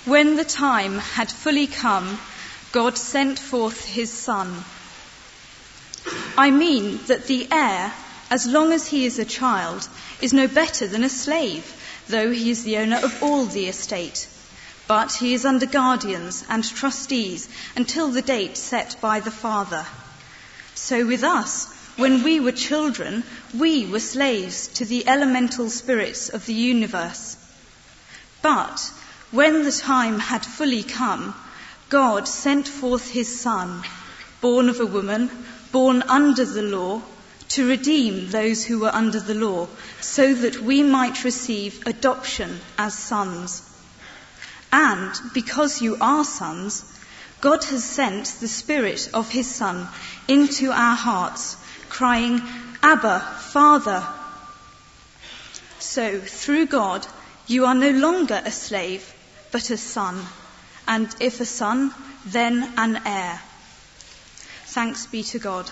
When the time had fully come, God sent forth his Son. I mean that the heir, as long as he is a child, is no better than a slave, though he is the owner of all the estate. But he is under guardians and trustees until the date set by the father. So with us, when we were children, we were slaves to the elemental spirits of the universe. But when the time had fully come, God sent forth his Son, born of a woman, born under the law, to redeem those who were under the law, so that we might receive adoption as sons. And because you are sons, God has sent the Spirit of his Son into our hearts, crying, "Abba, Father." So through God, you are no longer a slave, but a son, and if a son, then an heir. Thanks be to God.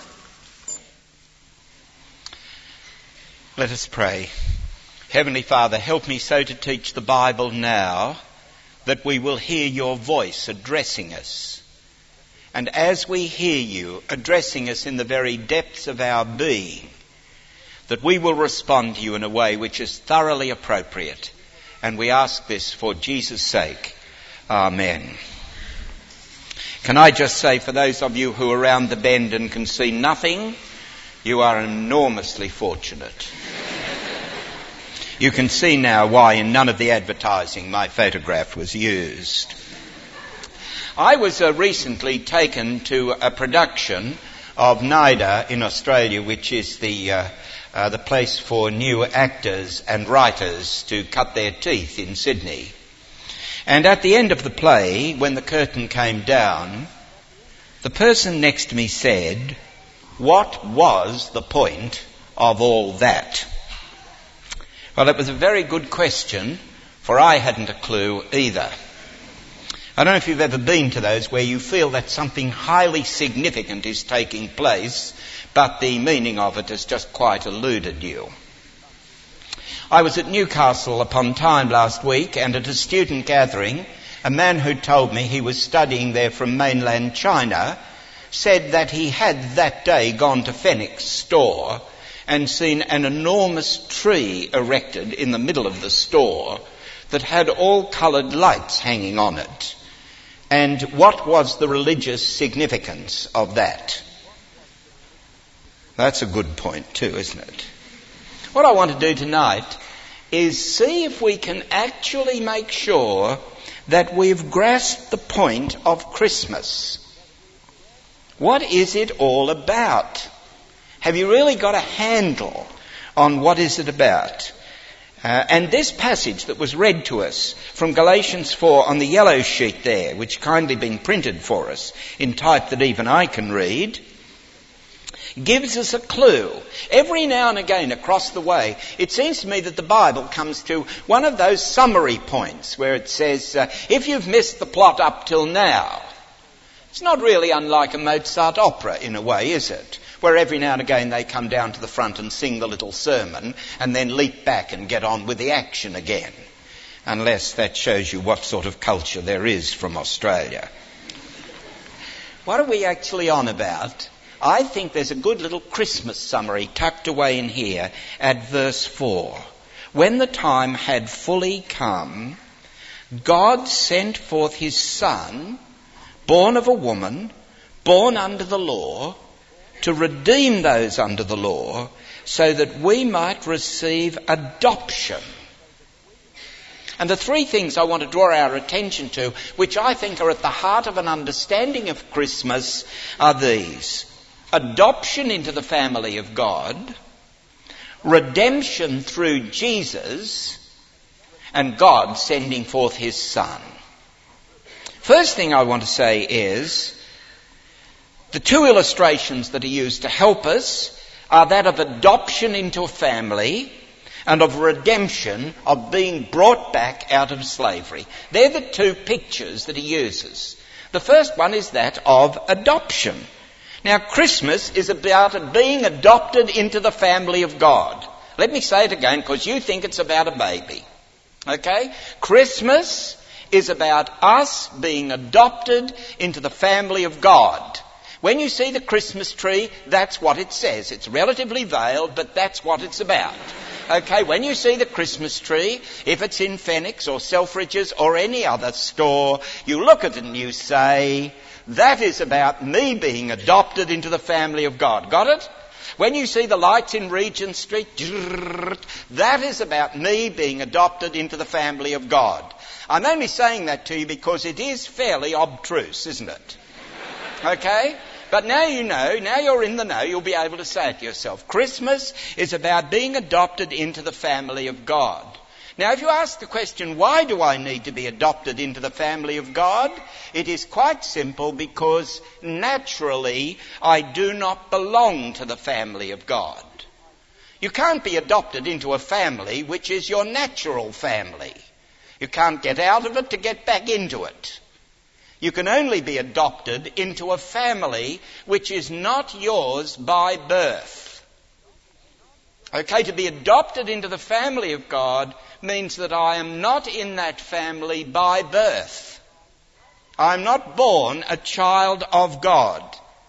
Let us pray. Heavenly Father, help me so to teach the Bible now that we will hear your voice addressing us. And as we hear you addressing us in the very depths of our being, that we will respond to you in a way which is thoroughly appropriate. And we ask this for Jesus' sake. Amen. Can I just say, for those of you who are around the bend and can see nothing, you are enormously fortunate. You can see now why in none of the advertising my photograph was used. I was recently taken to a production of NIDA in Australia, which is the place for new actors and writers to cut their teeth in Sydney. And at the end of the play, when the curtain came down, the person next to me said, "What was the point of all that?" Well, it was a very good question, for I hadn't a clue either. I don't know if you've ever been to those where you feel that something highly significant is taking place, but the meaning of it has just quite eluded you. I was at Newcastle upon Tyne last week, and at a student gathering, a man who told me he was studying there from mainland China said that he had that day gone to Fenwick's store and seen an enormous tree erected in the middle of the store that had all coloured lights hanging on it. And what was the religious significance of that? That's a good point too, isn't it? What I want to do tonight is see if we can actually make sure that we've grasped the point of Christmas. What is it all about? Have you really got a handle on what is it about? And this passage that was read to us from Galatians 4 on the yellow sheet there, which kindly been printed for us in type that even I can read, gives us a clue. Every now and again across the way, it seems to me that the Bible comes to one of those summary points where it says, if you've missed the plot up till now, it's not really unlike a Mozart opera in a way, is it? Where every now and again they come down to the front and sing the little sermon and then leap back and get on with the action again. Unless that shows you what sort of culture there is from Australia. What are we actually on about? I think there's a good little Christmas summary tucked away in here at verse 4. When the time had fully come, God sent forth his Son, born of a woman, born under the law, to redeem those under the law, so that we might receive adoption. And the three things I want to draw our attention to, which I think are at the heart of an understanding of Christmas, are these. Adoption into the family of God, redemption through Jesus, and God sending forth his Son. First thing I want to say is, the two illustrations that are used to help us are that of adoption into a family and of redemption, of being brought back out of slavery. They're the two pictures that he uses. The first one is that of adoption. Now, Christmas is about being adopted into the family of God. Let me say it again, because you think it's about a baby. Okay? Christmas is about us being adopted into the family of God. When you see the Christmas tree, that's what it says. It's relatively veiled, but that's what it's about. Okay, when you see the Christmas tree, if it's in Phoenix or Selfridges or any other store, you look at it and you say, that is about me being adopted into the family of God. Got it? When you see the lights in Regent Street, that is about me being adopted into the family of God. I'm only saying that to you because it is fairly obtruse, isn't it? Okay? But now you know, now you're in the know, you'll be able to say it yourself. Christmas is about being adopted into the family of God. Now, if you ask the question, why do I need to be adopted into the family of God? It is quite simple, because naturally I do not belong to the family of God. You can't be adopted into a family which is your natural family. You can't get out of it to get back into it. You can only be adopted into a family which is not yours by birth. Okay, to be adopted into the family of God means that I am not in that family by birth. I'm not born a child of God.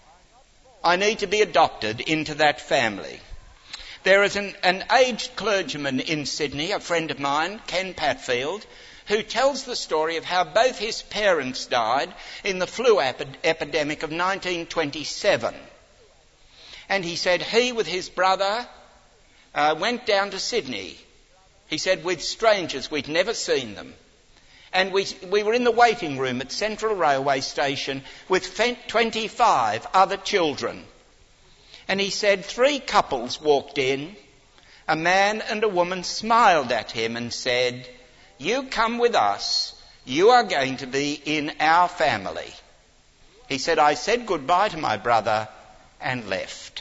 I need to be adopted into that family. There is an aged clergyman in Sydney, a friend of mine, Ken Patfield, who tells the story of how both his parents died in the flu epidemic of 1927. And he said he, with his brother, went down to Sydney. He said, with strangers, we'd never seen them. And we were in the waiting room at Central Railway Station with 25 other children. And he said 3 couples walked in. A man and a woman smiled at him and said, "You come with us. You are going to be in our family." He said, "I said goodbye to my brother and left."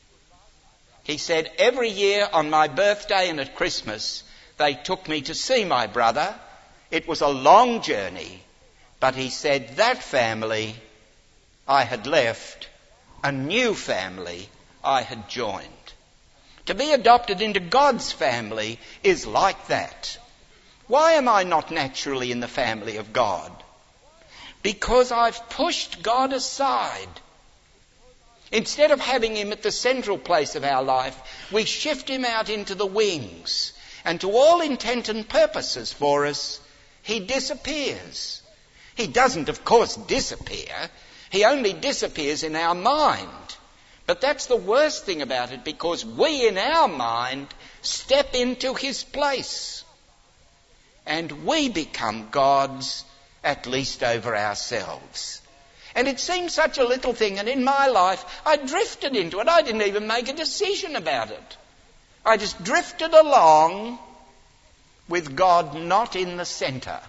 He said, every year on my birthday and at Christmas, they took me to see my brother. It was a long journey, but he said, that family I had left, a new family I had joined. To be adopted into God's family is like that. Why am I not naturally in the family of God? Because I've pushed God aside. Instead of having him at the central place of our life, we shift him out into the wings. And to all intent and purposes for us, he disappears. He doesn't, of course, disappear. He only disappears in our mind. But that's the worst thing about it, because we in our mind step into his place. And we become gods, at least over ourselves. And it seems such a little thing, and in my life I drifted into it. I didn't even make a decision about it. I just drifted along with God not in the centre.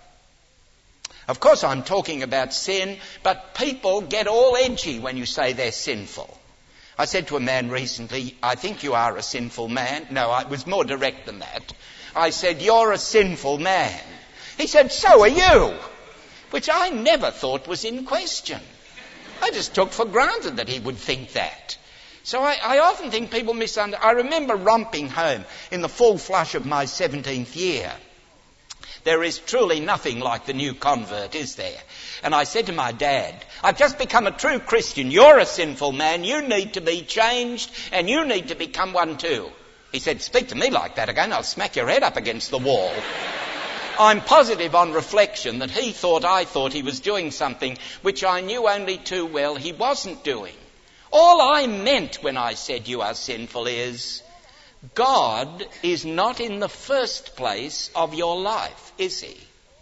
Of course I'm talking about sin, but people get all edgy when you say they're sinful. I said to a man recently, "I think you are a sinful man." No, I was more direct than that. I said, "You're a sinful man." He said, "So are you," which I never thought was in question. I just took for granted that he would think that. So I often think people misunderstand. I remember romping home in the full flush of my 17th year. There is truly nothing like the new convert, is there? And I said to my dad, "I've just become a true Christian. You're a sinful man. You need to be changed, and you need to become one too." He said, "Speak to me like that again, I'll smack your head up against the wall." I'm positive on reflection that I thought he was doing something which I knew only too well he wasn't doing. All I meant when I said you are sinful is, God is not in the first place of your life, is he?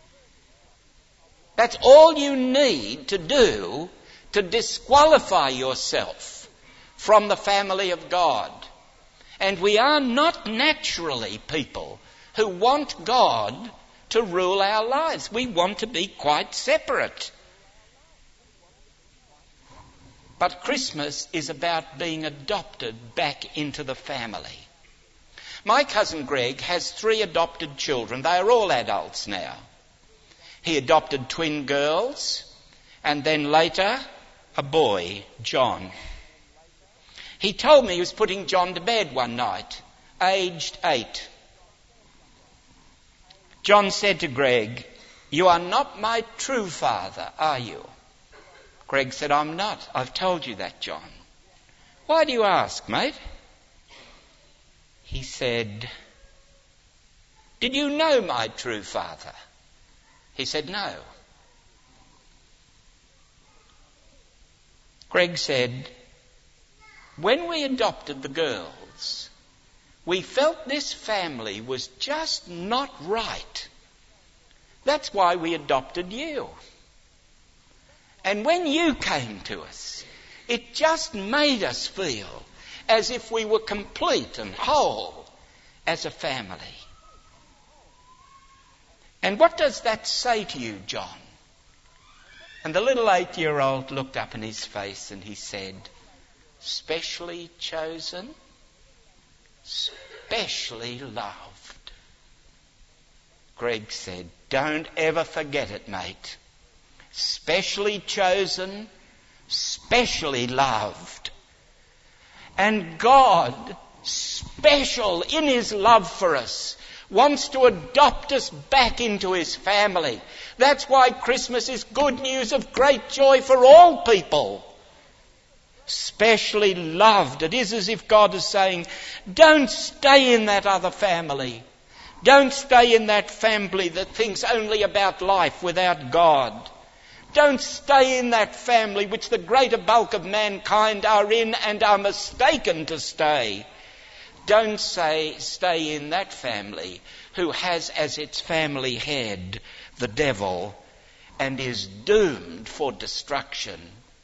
That's all you need to do to disqualify yourself from the family of God. And we are not naturally people who want God to rule our lives. We want to be quite separate. But Christmas is about being adopted back into the family. My cousin Greg has 3 adopted children. They are all adults now. He adopted twin girls, and then later a boy, John. He told me he was putting John to bed one night, aged 8. John said to Greg, You are not my true father, are you? Greg said, I'm not. I've told you that, John. Why do you ask, mate? He said, did you know my true father? He said, no. Greg said, when we adopted the girls, we felt this family was just not right. That's why we adopted you. And when you came to us, it just made us feel as if we were complete and whole as a family. And what does that say to you, John? And the little 8-year-old looked up in his face and he said, specially chosen, specially loved. Greg said, don't ever forget it, mate. Specially chosen, specially loved. And God, special in his love for us, wants to adopt us back into his family. That's why Christmas is good news of great joy for all people. Specially loved. It is as if God is saying, don't stay in that other family. Don't stay in that family that thinks only about life without God. Don't stay in that family which the greater bulk of mankind are in and are mistaken to stay. Don't stay in that family who has as its family head the devil and is doomed for destruction.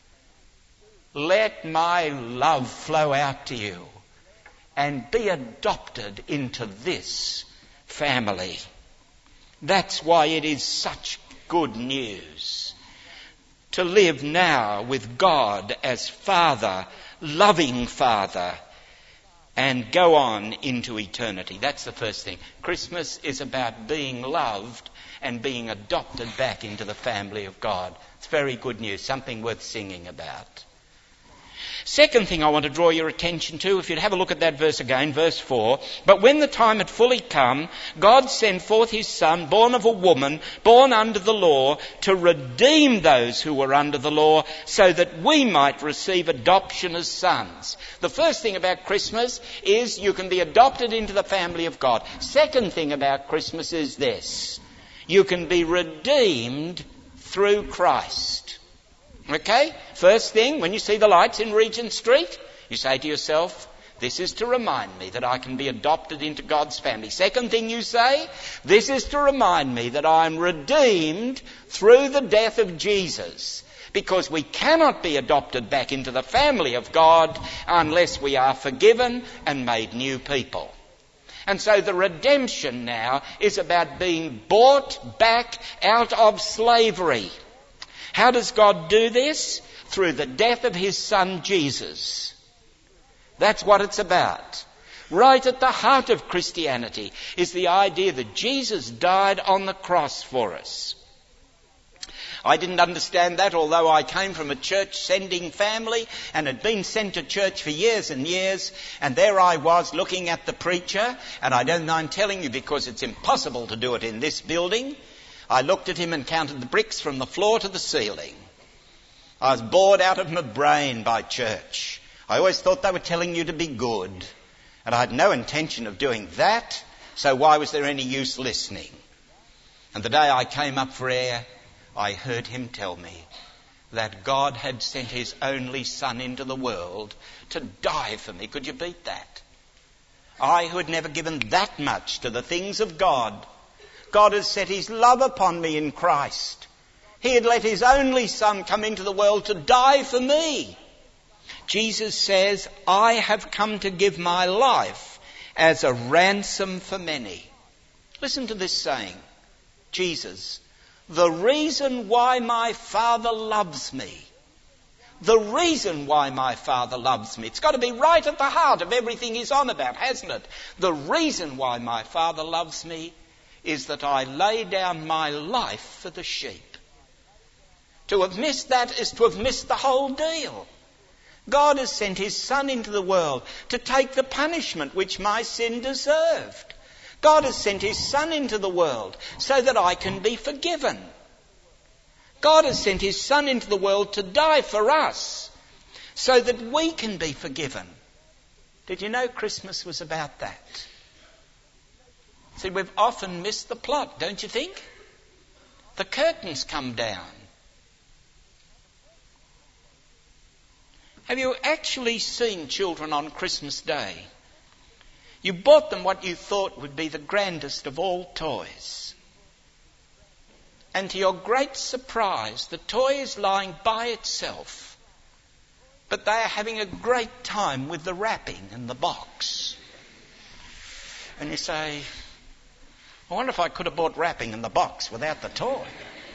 Let my love flow out to you and be adopted into this family. That's why it is such good news to live now with God as Father, loving Father, and go on into eternity. That's the first thing. Christmas is about being loved and being adopted back into the family of God. It's very good news, something worth singing about. Second thing I want to draw your attention to, if you'd have a look at that verse again, verse 4. But when the time had fully come, God sent forth his Son, born of a woman, born under the law, to redeem those who were under the law, so that we might receive adoption as sons. The first thing about Christmas is you can be adopted into the family of God. Second thing about Christmas is this: you can be redeemed through Christ. Okay? First thing, when you see the lights in Regent Street, you say to yourself, this is to remind me that I can be adopted into God's family. Second thing you say, this is to remind me that I'm redeemed through the death of Jesus. Because we cannot be adopted back into the family of God unless we are forgiven and made new people. And so the redemption now is about being bought back out of slavery. How does God do this? Through the death of his Son Jesus. That's what it's about. Right at the heart of Christianity is the idea that Jesus died on the cross for us. I didn't understand that, although I came from a church-sending family and had been sent to church for years and years, and there I was looking at the preacher, and I don't mind telling you because it's impossible to do it in this building. I looked at him and counted the bricks from the floor to the ceiling. I was bored out of my brain by church. I always thought they were telling you to be good, and I had no intention of doing that, so why was there any use listening? And the day I came up for air, I heard him tell me that God had sent his only Son into the world to die for me. Could you beat that? I who had never given that much to the things of God. God has set his love upon me in Christ. He had let his only Son come into the world to die for me. Jesus says, I have come to give my life as a ransom for many. Listen to this saying. Jesus, the reason why my Father loves me. The reason why my Father loves me. It's got to be right at the heart of everything he's on about, hasn't it? The reason why my Father loves me is that I lay down my life for the sheep. To have missed that is to have missed the whole deal. God has sent his Son into the world to take the punishment which my sin deserved. God has sent his Son into the world so that I can be forgiven. God has sent his Son into the world to die for us so that we can be forgiven. Did you know Christmas was about that? See, we've often missed the plot, don't you think? The curtains come down. Have you actually seen children on Christmas Day? You bought them what you thought would be the grandest of all toys. And to your great surprise, the toy is lying by itself. But they are having a great time with the wrapping and the box. And you say, I wonder if I could have bought wrapping in the box without the toy.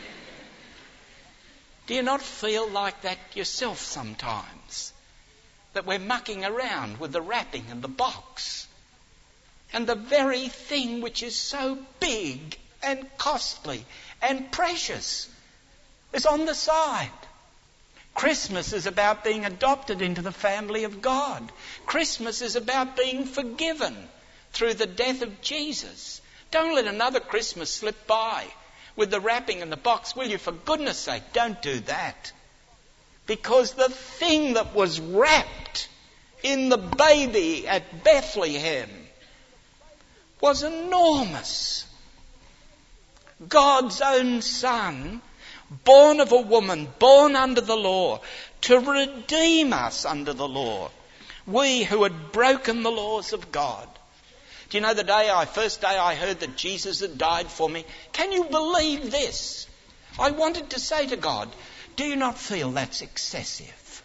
Do you not feel like that yourself sometimes? That we're mucking around with the wrapping and the box. And the very thing which is so big and costly and precious is on the side. Christmas is about being adopted into the family of God. Christmas is about being forgiven through the death of Jesus. Don't let another Christmas slip by with the wrapping and the box, will you? For goodness sake, don't do that. Because the thing that was wrapped in the baby at Bethlehem was enormous. God's own Son, born of a woman, born under the law, to redeem us under the law. We who had broken the laws of God. Do you know the first day I heard that Jesus had died for me? Can you believe this? I wanted to say to God, do you not feel that's excessive?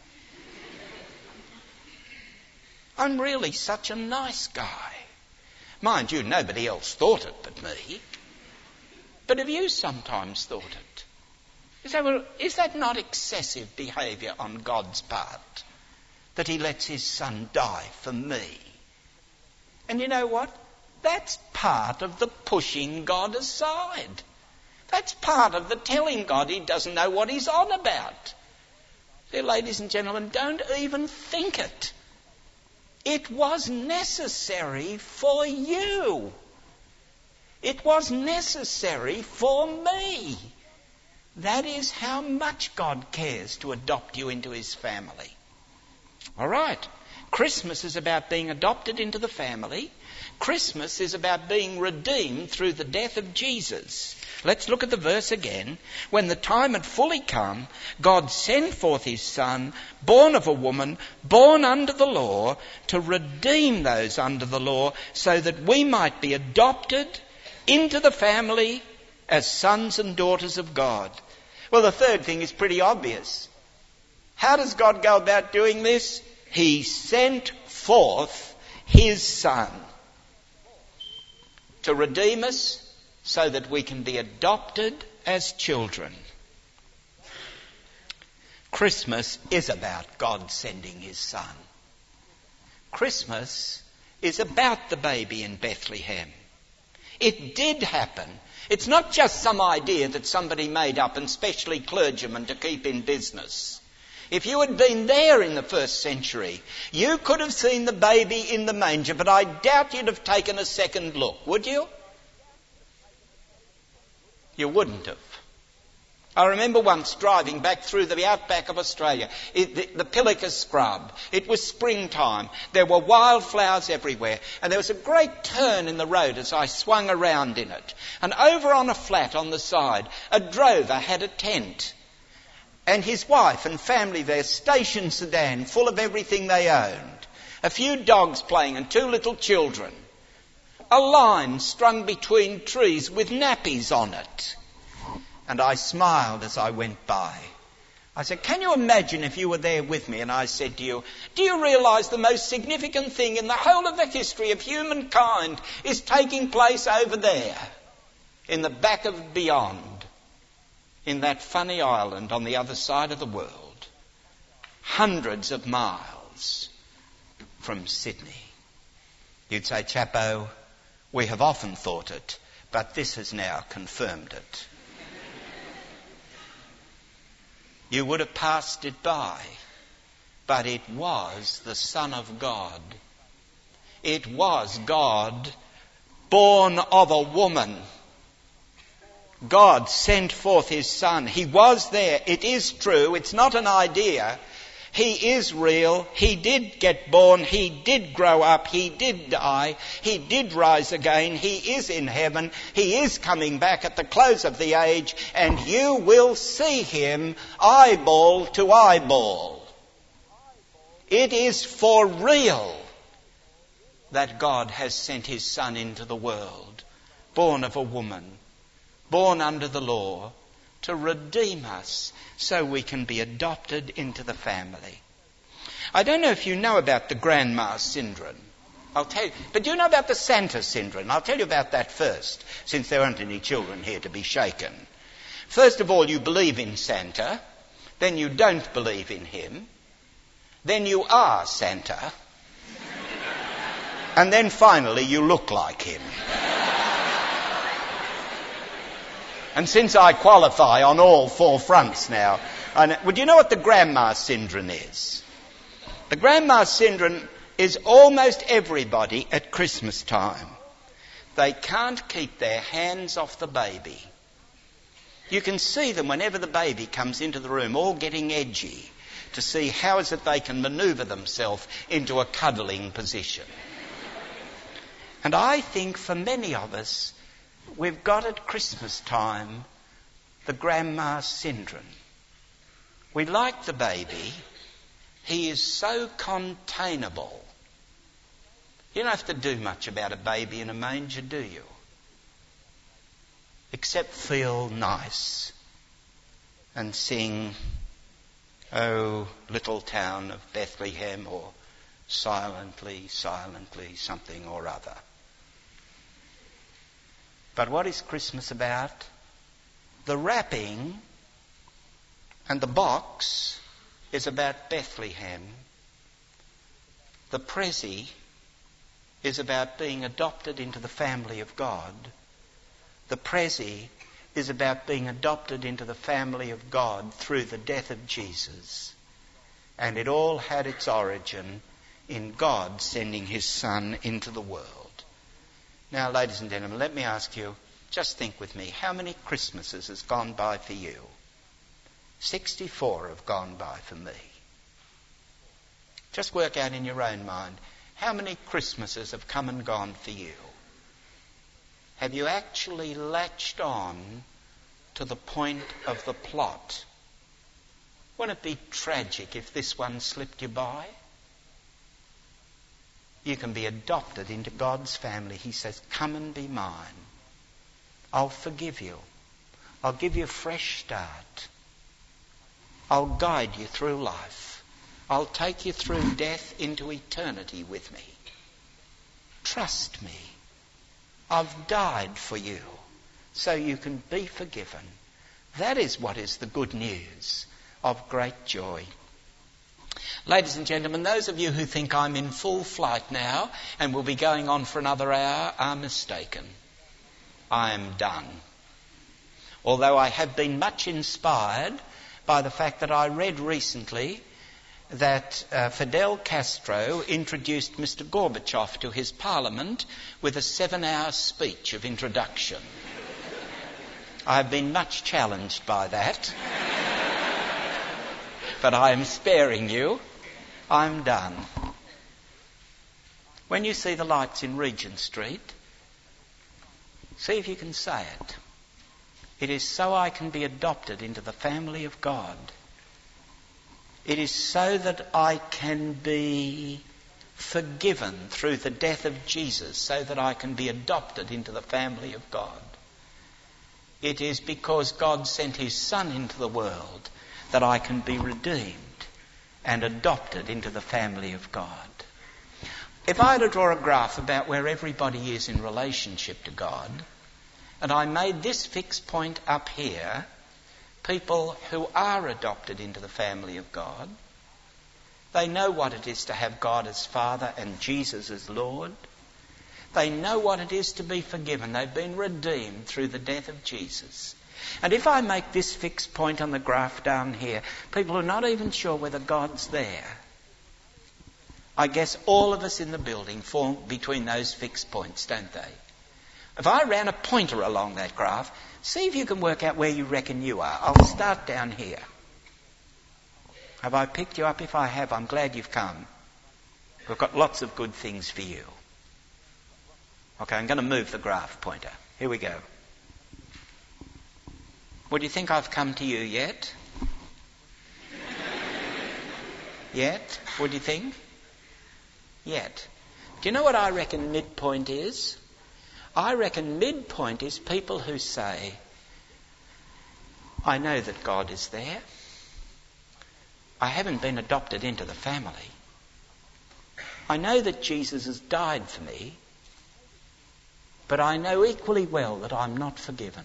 I'm really such a nice guy. Mind you, nobody else thought it but me. But have you sometimes thought it? You say, well, is that not excessive behaviour on God's part? That he lets his Son die for me? And you know what? That's part of the pushing God aside. That's part of the telling God he doesn't know what he's on about. Dear ladies and gentlemen, don't even think it. It was necessary for you. It was necessary for me. That is how much God cares to adopt you into his family. All right. Christmas is about being adopted into the family. Christmas is about being redeemed through the death of Jesus. Let's look at the verse again. When the time had fully come, God sent forth his Son, born of a woman, born under the law, to redeem those under the law, so that we might be adopted into the family as sons and daughters of God. Well, the third thing is pretty obvious. How does God go about doing this? He sent forth his Son to redeem us so that we can be adopted as children. Christmas is about God sending his Son. Christmas is about the baby in Bethlehem. It did happen. It's not just some idea that somebody made up, and especially clergymen, to keep in business. If you had been there in the first century, you could have seen the baby in the manger, but I doubt you'd have taken a second look, would you? You wouldn't have. I remember once driving back through the outback of Australia, the Pilliga scrub. It was springtime. There were wildflowers everywhere. And there was a great turn in the road as I swung around in it. And over on a flat on the side, a drover had a tent. And his wife and family there, station sedan, full of everything they owned. A few dogs playing and 2 little children. A line strung between trees with nappies on it. And I smiled as I went by. I said, can you imagine if you were there with me and I said to you, do you realise the most significant thing in the whole of the history of humankind is taking place over there, in the back of beyond, in that funny island on the other side of the world, hundreds of miles from Sydney? You'd say, Chapo, we have often thought it, but this has now confirmed it. You would have passed it by, but it was the Son of God. It was God born of a woman. God sent forth his Son. He was there. It is true. It's not an idea. He is real. He did get born. He did grow up. He did die. He did rise again. He is in heaven. He is coming back at the close of the age, and you will see him eyeball to eyeball. It is for real that God has sent his Son into the world, born of a woman, born under the law, to redeem us so we can be adopted into the family. I don't know if you know about the grandma syndrome. I'll tell you. But do you know about the Santa syndrome? I'll tell you about that first, since there aren't any children here to be shaken. First of all, you believe in Santa. Then you don't believe in him. Then you are Santa. And then finally you look like him. And since I qualify on all four fronts now, would you know what the grandma syndrome is? The grandma syndrome is almost everybody at Christmas time. They can't keep their hands off the baby. You can see them whenever the baby comes into the room, all getting edgy, to see how is it they can manoeuvre themselves into a cuddling position. And I think for many of us, we've got at Christmas time the grandma syndrome. We like the baby. He is so containable. You don't have to do much about a baby in a manger, do you? Except feel nice and sing, "Oh, little town of Bethlehem," or "Silently, silently," something or other. But what is Christmas about? The wrapping and the box is about Bethlehem. The pressie is about being adopted into the family of God. The pressie is about being adopted into the family of God through the death of Jesus. And it all had its origin in God sending his Son into the world. Now, ladies and gentlemen, let me ask you, just think with me, how many Christmases has gone by for you? 64 have gone by for me. Just work out in your own mind, how many Christmases have come and gone for you? Have you actually latched on to the point of the plot? Wouldn't it be tragic if this one slipped you by? You can be adopted into God's family. He says, "Come and be mine. I'll forgive you. I'll give you a fresh start. I'll guide you through life. I'll take you through death into eternity with me. Trust me. I've died for you so you can be forgiven." That is what is the good news of great joy. Ladies and gentlemen, those of you who think I'm in full flight now and will be going on for another hour are mistaken. I am done. Although I have been much inspired by the fact that I read recently that Fidel Castro introduced Mr. Gorbachev to his parliament with a 7-hour speech of introduction. I've been much challenged by that. But I am sparing you. I'm done. When you see the lights in Regent Street, see if you can say it. It is so I can be adopted into the family of God. It is so that I can be forgiven through the death of Jesus, so that I can be adopted into the family of God. It is because God sent his Son into the world that I can be redeemed and adopted into the family of God. If I had to draw a graph about where everybody is in relationship to God, and I made this fixed point up here, people who are adopted into the family of God, they know what it is to have God as Father and Jesus as Lord. They know what it is to be forgiven. They've been redeemed through the death of Jesus. And if I make this fixed point on the graph down here, people are not even sure whether God's there. I guess all of us in the building fall between those fixed points, don't they? If I ran a pointer along that graph, see if you can work out where you reckon you are. I'll start down here. Have I picked you up? If I have, I'm glad you've come. We've got lots of good things for you. Okay, I'm going to move the graph pointer. Here we go. Well, do you think I've come to you yet? Yet? What do you think? Yet. Do you know what I reckon midpoint is? I reckon midpoint is people who say, I know that God is there. I haven't been adopted into the family. I know that Jesus has died for me, but I know equally well that I'm not forgiven.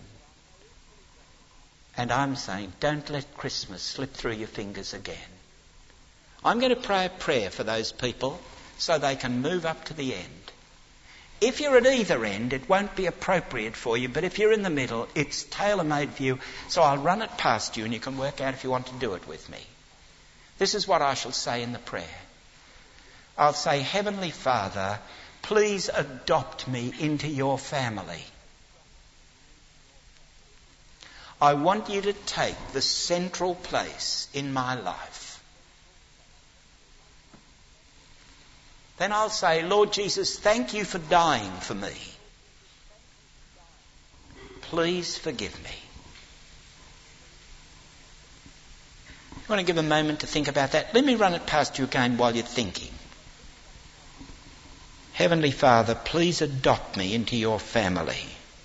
And I'm saying, don't let Christmas slip through your fingers again. I'm going to pray a prayer for those people so they can move up to the end. If you're at either end, it won't be appropriate for you, but if you're in the middle, it's tailor-made for you. So I'll run it past you and you can work out if you want to do it with me. This is what I shall say in the prayer. I'll say, Heavenly Father, please adopt me into your family. I want you to take the central place in my life. Then I'll say, Lord Jesus, thank you for dying for me. Please forgive me. You want to give a moment to think about that? Let me run it past you again while you're thinking. Heavenly Father, please adopt me into your family.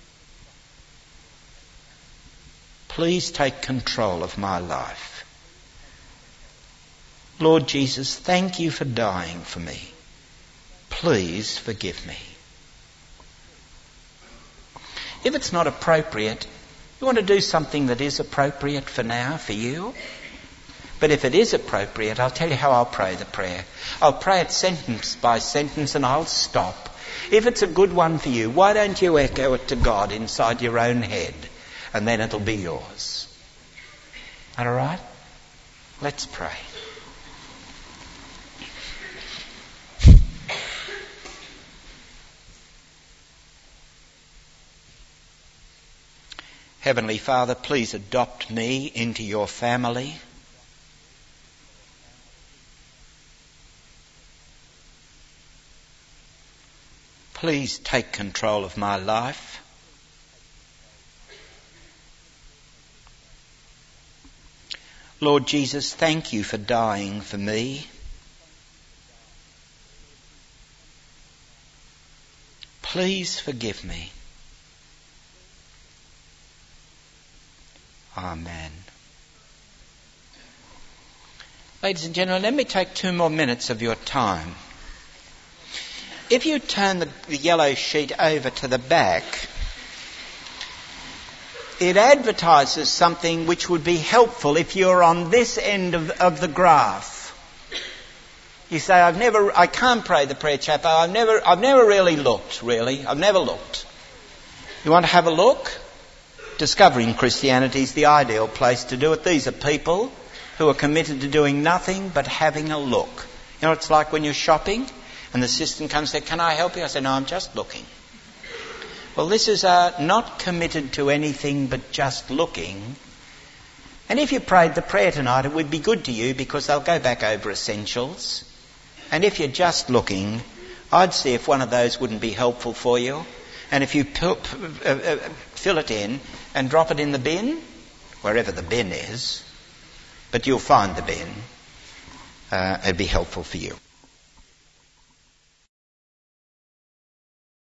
Please take control of my life. Lord Jesus, thank you for dying for me. Please forgive me. If it's not appropriate, you want to do something that is appropriate for now, for you. But if it is appropriate, I'll tell you how I'll pray the prayer. I'll pray it sentence by sentence and I'll stop. If it's a good one for you, why don't you echo it to God inside your own head? And then it'll be yours. All right? Let's pray. Heavenly Father, please adopt me into your family. Please take control of my life. Lord Jesus, thank you for dying for me. Please forgive me. Amen. Ladies and gentlemen, let me take 2 more minutes of your time. If you turn the yellow sheet over to the back, it advertises something which would be helpful if you're on this end of the graph. You say, I can't pray the prayer, Chapo. I've never really looked, really. I've never looked. You want to have a look? Discovering Christianity is the ideal place to do it. These are people who are committed to doing nothing but having a look. You know, it's like when you're shopping and the assistant comes and says, can I help you? I say, no, I'm just looking. Well, this is not committed to anything but just looking. And if you prayed the prayer tonight, it would be good to you because they'll go back over essentials. And if you're just looking, I'd see if one of those wouldn't be helpful for you. And if you fill it in and drop it in the bin, wherever the bin is, but you'll find the bin, it'd be helpful for you.